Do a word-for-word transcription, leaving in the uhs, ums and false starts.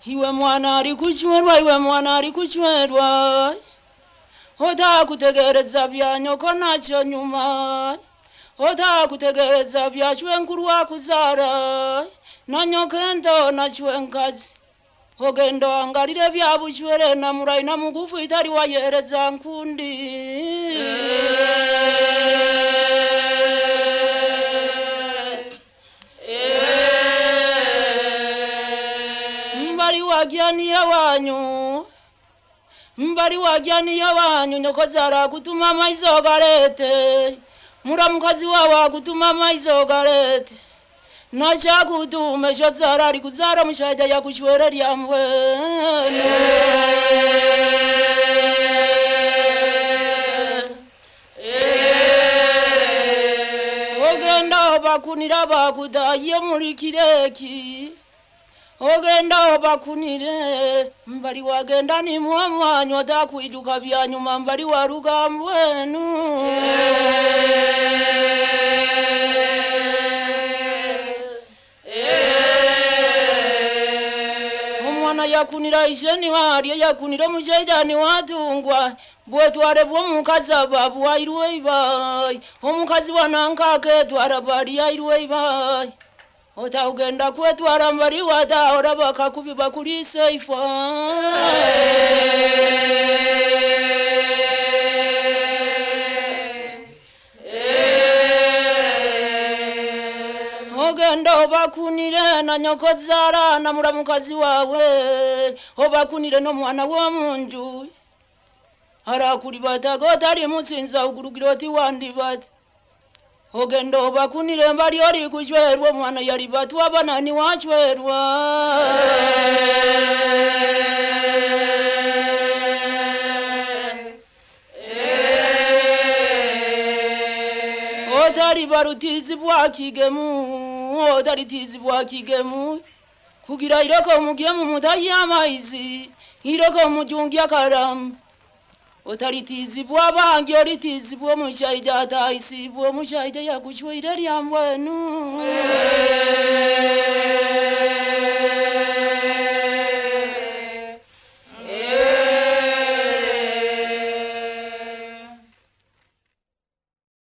Iwe mwana ari kuchwerwa, iwe mwana ari kuchwerwa. Ota kutegereza bya nyoko nacho nyuma. Ota kutegereza bya chwenkuru wakuzara. Na nyokendo na chwenkazi. Ogendo angalire bya buchwere na murai na mugufu itari wayereza nkundi. Mbari wagiani ya wanyu. Mbari wagiani ya wanyu nyoko zara kutuma maizo garete. Mura mkazi wawa kutuma maizo garete. Nacha kutume shazara ari kuzara mushaja ya kushwere lya mwene. Ogenda bakunira bakudaye muri kireki. Ogenda bakunire mbali wagenda ni mwamwanyu atakwiduka byanyuma mbali waruga mwenu. Omwana yakunira isheni wari yakunira mushaija ni watungwa bwetware bwo mukaza babu wairwe ibai omukazi wanankake twara bari yairwe ibai ota ugenda kwetwara mbari wada ora bakakubiba kuri seifa. Ogenda obakunire na nyoko zara na muramukazi wawe obakunire no mwana wa munju arakuri batagota ari mutsinza ugurugiro ti wandi bat. Ogenda obakunire mbari ori kushwerwa mwana yari batu abanani wachwerwa. Otari barutizi bwa kigemu, otari tizi bwa kigemu. Kugira iroko mugemu mutayi amaizi, iroko mujungi akaram. Otari tizi bwa bangi ori tizi bwa mushaija taisi bwa mushaija ya kushwira lya mwenu.